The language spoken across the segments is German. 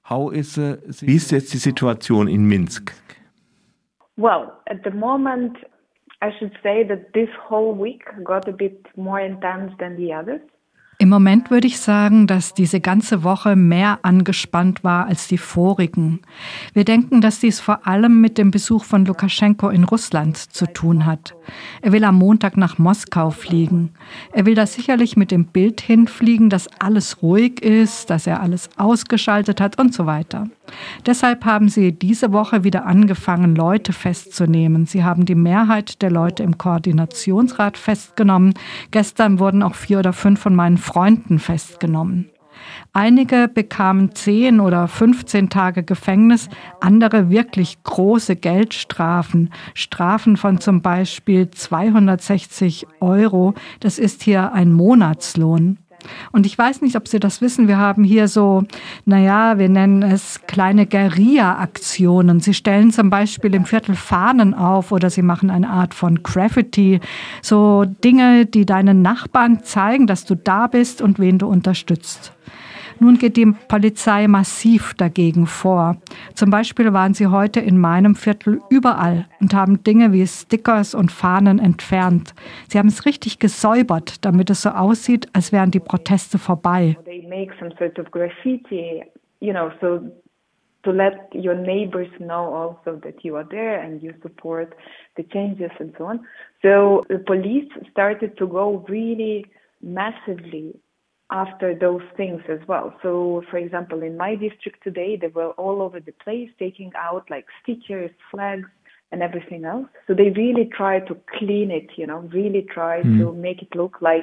Wie ist jetzt die Situation in Minsk? Well, at the moment, I should say that this whole week got a bit more intense than the others. Im Moment würde ich sagen, dass diese ganze Woche mehr angespannt war als die vorigen. Wir denken, dass dies vor allem mit dem Besuch von Lukaschenko in Russland zu tun hat. Er will am Montag nach Moskau fliegen. Er will da sicherlich mit dem Bild hinfliegen, dass alles ruhig ist, dass er alles ausgeschaltet hat und so weiter. Deshalb haben sie diese Woche wieder angefangen, Leute festzunehmen. Sie haben die Mehrheit der Leute im Koordinationsrat festgenommen. Gestern wurden auch 4 oder 5 von meinen Freunden festgenommen. Einige bekamen 10 oder 15 Tage Gefängnis, andere wirklich große Geldstrafen. Strafen von zum Beispiel 260 €. Das ist hier ein Monatslohn. Und ich weiß nicht, ob Sie das wissen, wir haben hier so, wir nennen es kleine Guerilla-Aktionen. Sie stellen zum Beispiel im Viertel Fahnen auf oder sie machen eine Art von Graffiti. So Dinge, die deinen Nachbarn zeigen, dass du da bist und wen du unterstützt. Nun geht die Polizei massiv dagegen vor. Zum Beispiel waren sie heute in meinem Viertel überall und haben Dinge wie Stickers und Fahnen entfernt. Sie haben es richtig gesäubert, damit es so aussieht, als wären die Proteste vorbei. They make some sort of graffiti, so to let your neighbors know also that you are there and you support the changes and so on. So the police started to go really massively after those things as well. So, for example, in my district today, they were all over the place taking out like stickers, flags, and everything else. So they really try to clean it, really try to make it look like,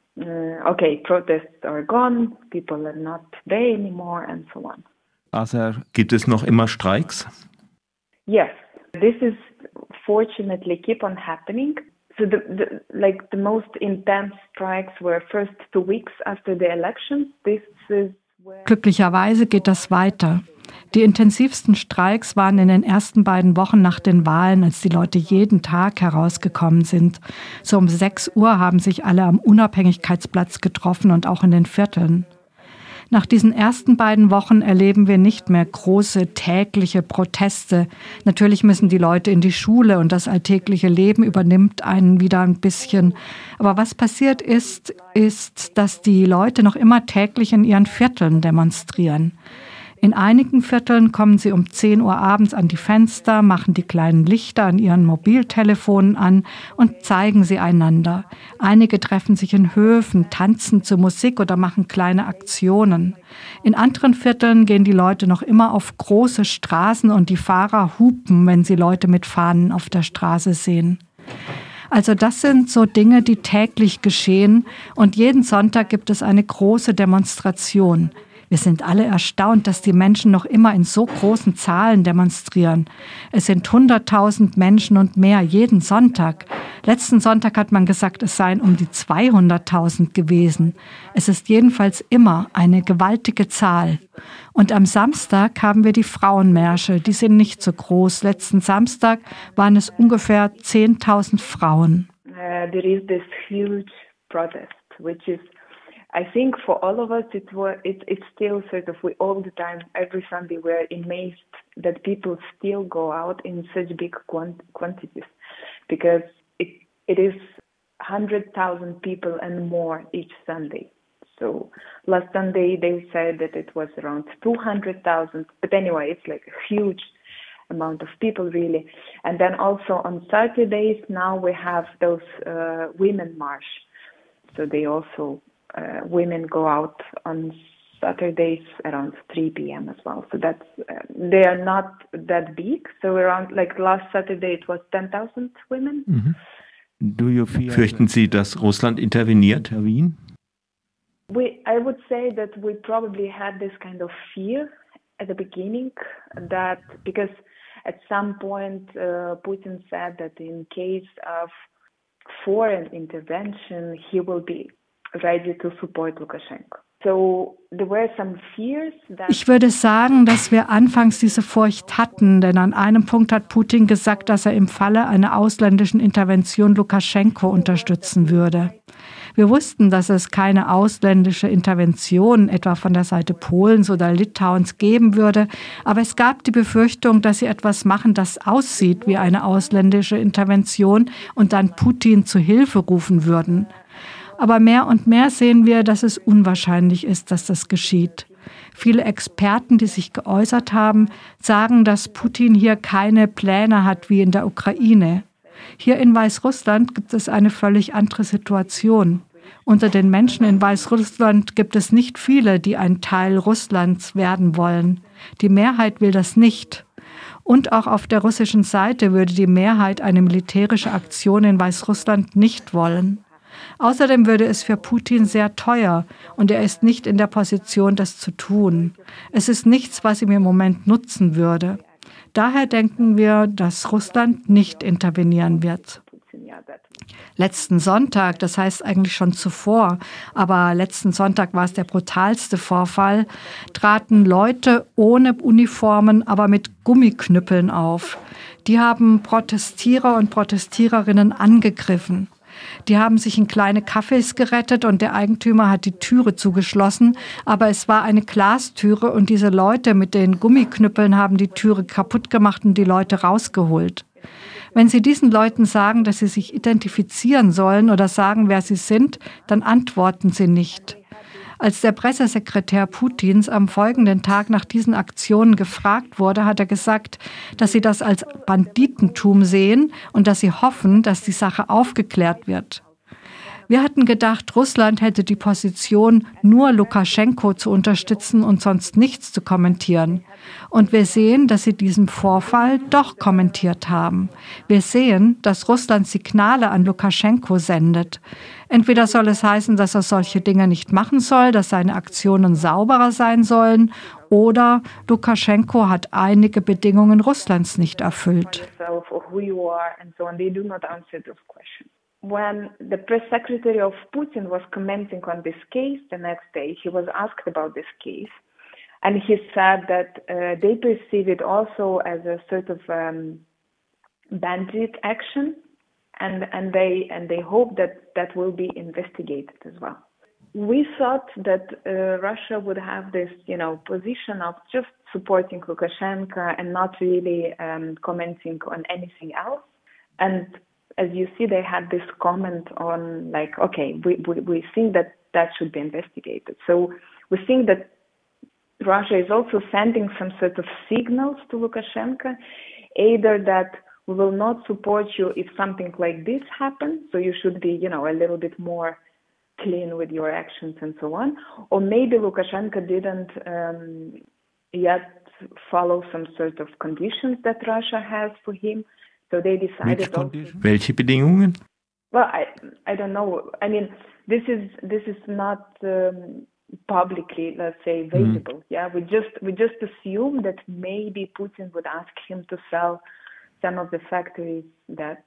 protests are gone, people are not there anymore, and so on. Also gibt es noch immer Streiks? Yes, this is fortunately keep on happening. So the most intense strikes were first 2 weeks after the elections. Glücklicherweise geht das weiter. Die intensivsten Streiks waren in den ersten 2 Wochen nach den Wahlen, als die Leute jeden Tag herausgekommen sind. So um 6 Uhr haben sich alle am Unabhängigkeitsplatz getroffen und auch in den Vierteln. Nach diesen ersten 2 Wochen erleben wir nicht mehr große tägliche Proteste. Natürlich müssen die Leute in die Schule und das alltägliche Leben übernimmt einen wieder ein bisschen. Aber was passiert ist, dass die Leute noch immer täglich in ihren Vierteln demonstrieren. In einigen Vierteln kommen sie um 10 Uhr abends an die Fenster, machen die kleinen Lichter an ihren Mobiltelefonen an und zeigen sie einander. Einige treffen sich in Höfen, tanzen zur Musik oder machen kleine Aktionen. In anderen Vierteln gehen die Leute noch immer auf große Straßen und die Fahrer hupen, wenn sie Leute mit Fahnen auf der Straße sehen. Also das sind so Dinge, die täglich geschehen und jeden Sonntag gibt es eine große Demonstration. Wir sind alle erstaunt, dass die Menschen noch immer in so großen Zahlen demonstrieren. Es sind 100.000 Menschen und mehr jeden Sonntag. Letzten Sonntag hat man gesagt, es seien um die 200.000 gewesen. Es ist jedenfalls immer eine gewaltige Zahl. Und am Samstag haben wir die Frauenmärsche. Die sind nicht so groß. Letzten Samstag waren es ungefähr 10.000 Frauen. There is this huge protest, which is I think for all of us, it's still sort of, we all the time, every Sunday, we're amazed that people still go out in such big quantities, because it is 100,000 people and more each Sunday. So last Sunday they said that it was around 200,000, but anyway, it's like a huge amount of people really. And then also on Saturdays now we have those women march. So they also women go out on Saturdays around 3 p.m. as well. So that's they are not that big. So around like last Saturday it was 10,000 women. Fürchten Sie, dass Russland interveniert, Herr Wien? I would say that we probably had this kind of fear at the beginning, that because at some point Putin said that in case of foreign intervention he will be ready to support Lukashenko. So there were some fears that Ich würde sagen, dass wir anfangs diese Furcht hatten, denn an einem Punkt hat Putin gesagt, dass er im Falle einer ausländischen Intervention Lukaschenko unterstützen würde. Wir wussten, dass es keine ausländische Intervention etwa von der Seite Polens oder Litauens geben würde, aber es gab die Befürchtung, dass sie etwas machen, das aussieht wie eine ausländische Intervention und dann Putin zu Hilfe rufen würden. Aber mehr und mehr sehen wir, dass es unwahrscheinlich ist, dass das geschieht. Viele Experten, die sich geäußert haben, sagen, dass Putin hier keine Pläne hat wie in der Ukraine. Hier in Weißrussland gibt es eine völlig andere Situation. Unter den Menschen in Weißrussland gibt es nicht viele, die ein Teil Russlands werden wollen. Die Mehrheit will das nicht. Und auch auf der russischen Seite würde die Mehrheit eine militärische Aktion in Weißrussland nicht wollen. Außerdem würde es für Putin sehr teuer und er ist nicht in der Position, das zu tun. Es ist nichts, was ihm im Moment nutzen würde. Daher denken wir, dass Russland nicht intervenieren wird. Letzten Sonntag, das heißt eigentlich schon zuvor, aber letzten Sonntag war es der brutalste Vorfall, traten Leute ohne Uniformen, aber mit Gummiknüppeln auf. Die haben Protestierer und Protestiererinnen angegriffen. Die haben sich in kleine Cafés gerettet und der Eigentümer hat die Türe zugeschlossen, aber es war eine Glastüre und diese Leute mit den Gummiknüppeln haben die Türe kaputt gemacht und die Leute rausgeholt. Wenn Sie diesen Leuten sagen, dass sie sich identifizieren sollen oder sagen, wer sie sind, dann antworten sie nicht. Als der Pressesekretär Putins am folgenden Tag nach diesen Aktionen gefragt wurde, hat er gesagt, dass sie das als Banditentum sehen und dass sie hoffen, dass die Sache aufgeklärt wird. Wir hatten gedacht, Russland hätte die Position, nur Lukaschenko zu unterstützen und sonst nichts zu kommentieren. Und wir sehen, dass sie diesen Vorfall doch kommentiert haben. Wir sehen, dass Russland Signale an Lukaschenko sendet. Entweder soll es heißen, dass er solche Dinge nicht machen soll, dass seine Aktionen sauberer sein sollen, oder Lukaschenko hat einige Bedingungen Russlands nicht erfüllt. When the press secretary of Putin was commenting on this case the next day, he was asked about this case, and he said that they perceive it also as a sort of bandit action, and they hope that will be investigated as well. We thought that Russia would have this, position of just supporting Lukashenko and not really commenting on anything else, and as you see, they had this comment on okay, we think that should be investigated. So we think that Russia is also sending some sort of signals to Lukashenko, either that we will not support you if something like this happens, so you should be, a little bit more clean with your actions and so on, or maybe Lukashenko didn't yet follow some sort of conditions that Russia has for him. So they decided. Welche Bedingungen? Well, I don't know. I mean, this is not publicly, let's say, visible. Yeah, we just assume that maybe Putin would ask him to sell some of the factories that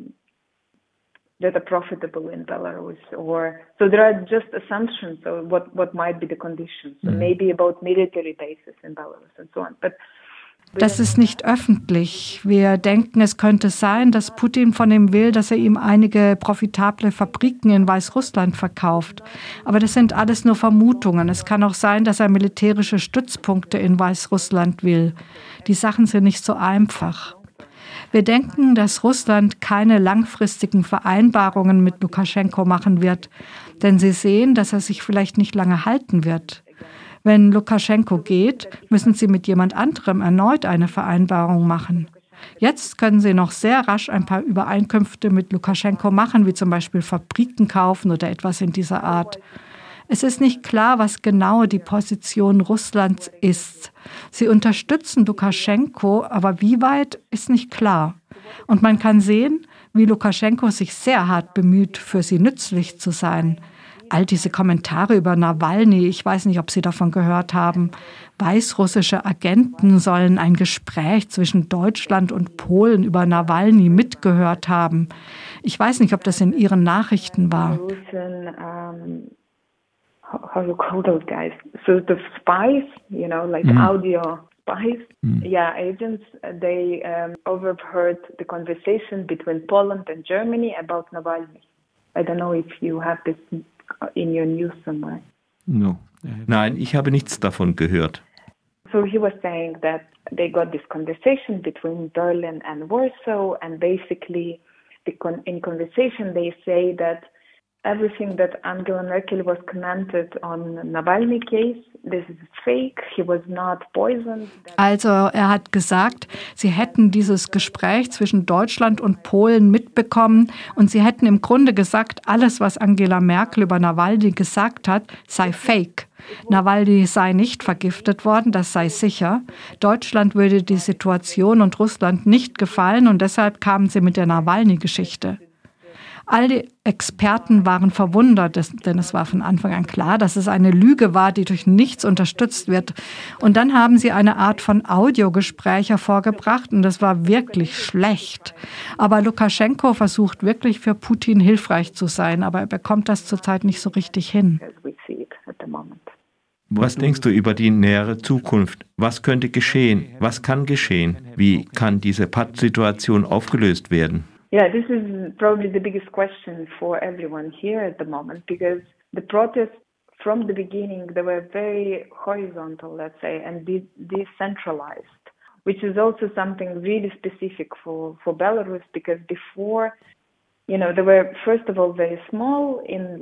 are profitable in Belarus, or so there are just assumptions of what might be the conditions. So maybe about military bases in Belarus and so on, but. Das ist nicht öffentlich. Wir denken, es könnte sein, dass Putin von ihm will, dass er ihm einige profitable Fabriken in Weißrussland verkauft. Aber das sind alles nur Vermutungen. Es kann auch sein, dass er militärische Stützpunkte in Weißrussland will. Die Sachen sind nicht so einfach. Wir denken, dass Russland keine langfristigen Vereinbarungen mit Lukaschenko machen wird, denn sie sehen, dass er sich vielleicht nicht lange halten wird. Wenn Lukaschenko geht, müssen sie mit jemand anderem erneut eine Vereinbarung machen. Jetzt können sie noch sehr rasch ein paar Übereinkünfte mit Lukaschenko machen, wie zum Beispiel Fabriken kaufen oder etwas in dieser Art. Es ist nicht klar, was genau die Position Russlands ist. Sie unterstützen Lukaschenko, aber wie weit, ist nicht klar. Und man kann sehen, wie Lukaschenko sich sehr hart bemüht, für sie nützlich zu sein. All diese Kommentare über Nawalny, ich weiß nicht, ob Sie davon gehört haben. Weißrussische Agenten sollen ein Gespräch zwischen Deutschland und Polen über Nawalny mitgehört haben. Ich weiß nicht, ob das in Ihren Nachrichten war. How you call those guys? So the spies, audio spies, agents. They overheard the conversation between Poland and Germany about Navalny. I don't know if you have this in your news somewhere. No. Nein, ich habe nichts davon gehört. So he was saying that they got this conversation between Berlin and Warsaw, and basically in conversation they say that everything that Angela Merkel was commented on Nawalny case, this is fake, he was not poisoned. Also er hat gesagt, sie hätten dieses Gespräch zwischen Deutschland und Polen mitbekommen und sie hätten im Grunde gesagt, alles, was Angela Merkel über Nawalny gesagt hat, sei fake. Nawalny sei nicht vergiftet worden, das sei sicher. Deutschland würde die Situation und Russland nicht gefallen und deshalb kamen sie mit der Nawalny-Geschichte. All die Experten waren verwundert, denn es war von Anfang an klar, dass es eine Lüge war, die durch nichts unterstützt wird. Und dann haben sie eine Art von Audiogespräch hervorgebracht und das war wirklich schlecht. Aber Lukaschenko versucht wirklich für Putin hilfreich zu sein, aber er bekommt das zurzeit nicht so richtig hin. Was denkst du über die nähere Zukunft? Was könnte geschehen? Was kann geschehen? Wie kann diese Pattsituation aufgelöst werden? Yeah, this is probably the biggest question for everyone here at the moment, because the protests from the beginning, they were very horizontal, let's say, and decentralized, which is also something really specific for Belarus, because before, they were first of all very small in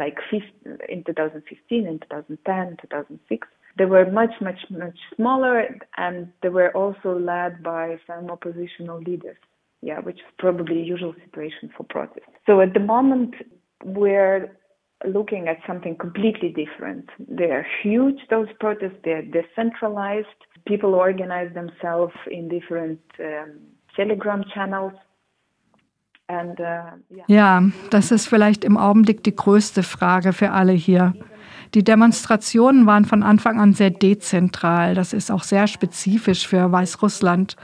2015, in 2010, 2006. They were much smaller, and they were also led by some oppositional leaders. Yeah, which is probably a usual situation for protests. So at the moment, we're looking at something completely different. They are huge, those protests. They're decentralized. People organize themselves in different Telegram channels. And, ja, das ist vielleicht im Augenblick die größte Frage für alle hier. Die Demonstrationen waren von Anfang an sehr dezentral. Das ist auch sehr spezifisch für Weißrussland.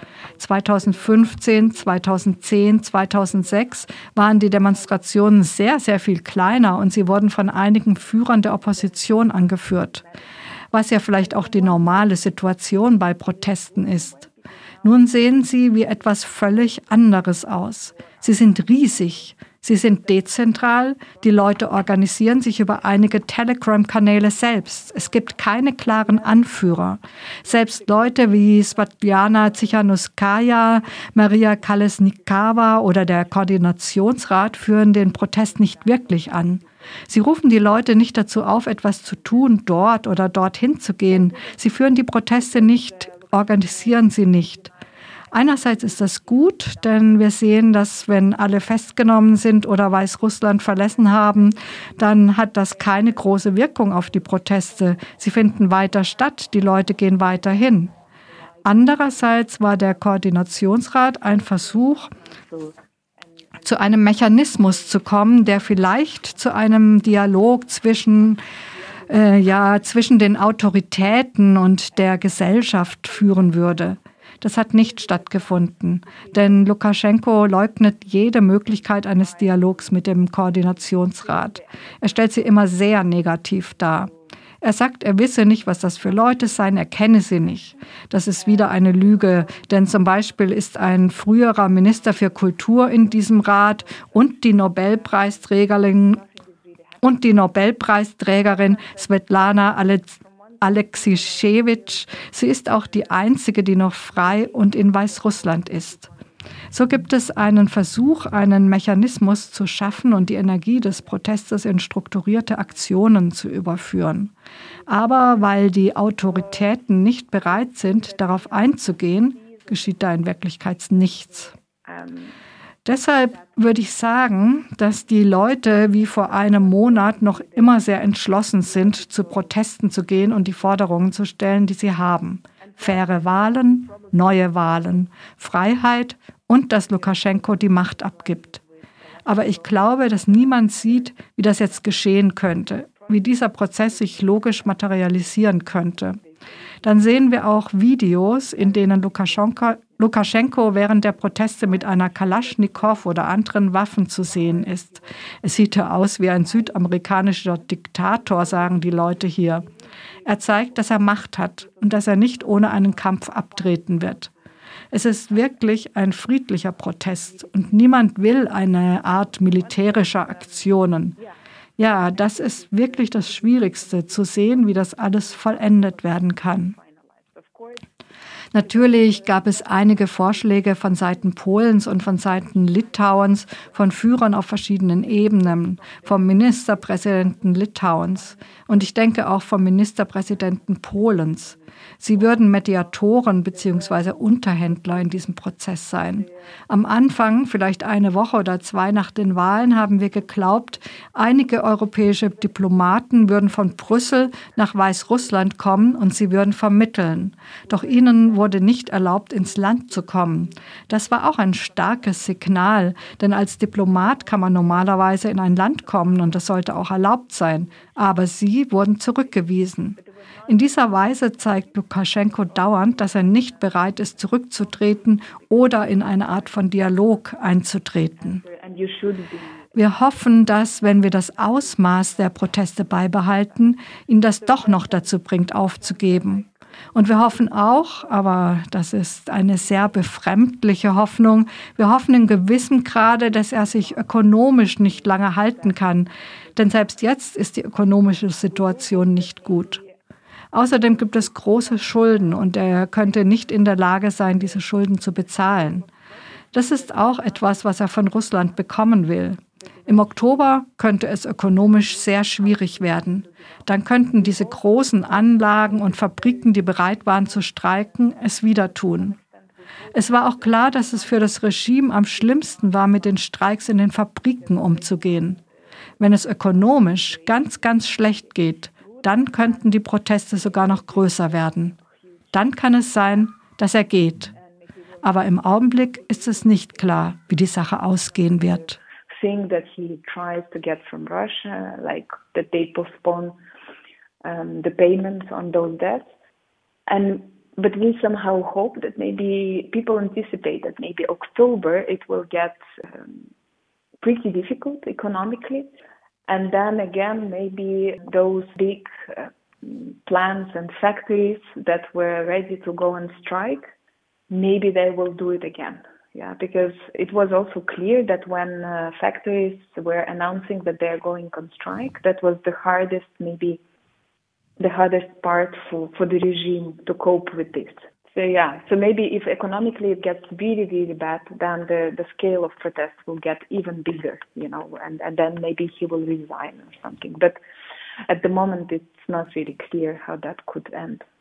2015, 2010, 2006 waren die Demonstrationen sehr, sehr viel kleiner und sie wurden von einigen Führern der Opposition angeführt, was ja vielleicht auch die normale Situation bei Protesten ist. Nun sehen sie wie etwas völlig anderes aus. Sie sind riesig. Sie sind dezentral, die Leute organisieren sich über einige Telegram-Kanäle selbst. Es gibt keine klaren Anführer. Selbst Leute wie Svetlana Tsikhanouskaya, Maria Kolesnikava oder der Koordinationsrat führen den Protest nicht wirklich an. Sie rufen die Leute nicht dazu auf, etwas zu tun, dort oder dorthin zu gehen. Sie führen die Proteste nicht, organisieren sie nicht. Einerseits ist das gut, denn wir sehen, dass wenn alle festgenommen sind oder Weißrussland verlassen haben, dann hat das keine große Wirkung auf die Proteste. Sie finden weiter statt, die Leute gehen weiter hin. Andererseits war der Koordinationsrat ein Versuch, zu einem Mechanismus zu kommen, der vielleicht zu einem Dialog zwischen den Autoritäten und der Gesellschaft führen würde. Das hat nicht stattgefunden, denn Lukaschenko leugnet jede Möglichkeit eines Dialogs mit dem Koordinationsrat. Er stellt sie immer sehr negativ dar. Er sagt, er wisse nicht, was das für Leute seien, er kenne sie nicht. Das ist wieder eine Lüge, denn zum Beispiel ist ein früherer Minister für Kultur in diesem Rat und die Nobelpreisträgerin Svetlana Alexischewitsch. Sie ist auch die einzige, die noch frei und in Weißrussland ist. So gibt es einen Versuch, einen Mechanismus zu schaffen und die Energie des Protestes in strukturierte Aktionen zu überführen. Aber weil die Autoritäten nicht bereit sind, darauf einzugehen, geschieht da in Wirklichkeit nichts. Deshalb würde ich sagen, dass die Leute wie vor einem Monat noch immer sehr entschlossen sind, zu Protesten zu gehen und die Forderungen zu stellen, die sie haben. Faire Wahlen, neue Wahlen, Freiheit und dass Lukaschenko die Macht abgibt. Aber ich glaube, dass niemand sieht, wie das jetzt geschehen könnte, wie dieser Prozess sich logisch materialisieren könnte. Dann sehen wir auch Videos, in denen Lukaschenko während der Proteste mit einer Kalaschnikow oder anderen Waffen zu sehen ist. Es sieht ja aus wie ein südamerikanischer Diktator, sagen die Leute hier. Er zeigt, dass er Macht hat und dass er nicht ohne einen Kampf abtreten wird. Es ist wirklich ein friedlicher Protest und niemand will eine Art militärischer Aktionen. Ja, das ist wirklich das Schwierigste, zu sehen, wie das alles vollendet werden kann. Natürlich gab es einige Vorschläge von Seiten Polens und von Seiten Litauens, von Führern auf verschiedenen Ebenen, vom Ministerpräsidenten Litauens und ich denke auch vom Ministerpräsidenten Polens. Sie würden Mediatoren bzw. Unterhändler in diesem Prozess sein. Am Anfang, vielleicht eine Woche oder zwei nach den Wahlen, haben wir geglaubt, einige europäische Diplomaten würden von Brüssel nach Weißrussland kommen und sie würden vermitteln. Doch ihnen wurde nicht erlaubt, ins Land zu kommen. Das war auch ein starkes Signal, denn als Diplomat kann man normalerweise in ein Land kommen und das sollte auch erlaubt sein. Aber sie wurden zurückgewiesen. In dieser Weise zeigt Lukaschenko dauernd, dass er nicht bereit ist, zurückzutreten oder in eine Art von Dialog einzutreten. Wir hoffen, dass, wenn wir das Ausmaß der Proteste beibehalten, ihn das doch noch dazu bringt, aufzugeben. Und wir hoffen auch, aber das ist eine sehr befremdliche Hoffnung, wir hoffen in gewissem Grade, dass er sich ökonomisch nicht lange halten kann. Denn selbst jetzt ist die ökonomische Situation nicht gut. Außerdem gibt es große Schulden und er könnte nicht in der Lage sein, diese Schulden zu bezahlen. Das ist auch etwas, was er von Russland bekommen will. Im Oktober könnte es ökonomisch sehr schwierig werden. Dann könnten diese großen Anlagen und Fabriken, die bereit waren zu streiken, es wieder tun. Es war auch klar, dass es für das Regime am schlimmsten war, mit den Streiks in den Fabriken umzugehen. Wenn es ökonomisch ganz, ganz schlecht geht, dann könnten die Proteste sogar noch größer werden. Dann kann es sein, dass er geht. Aber im Augenblick ist es nicht klar, wie die Sache ausgehen wird. Thing that he tries to get from Russia, like that they postpone the payments on those debts, but we somehow hope that maybe people anticipate that maybe October it will get pretty difficult economically, and then again maybe those big plants and factories that were ready to go on strike, maybe they will do it again. Yeah, because it was also clear that when factories were announcing that they're going on strike, that was the hardest, maybe the hardest part for the regime to cope with this. So maybe if economically it gets really, really bad, then the scale of protests will get even bigger, and then maybe he will resign or something. But at the moment, it's not really clear how that could end.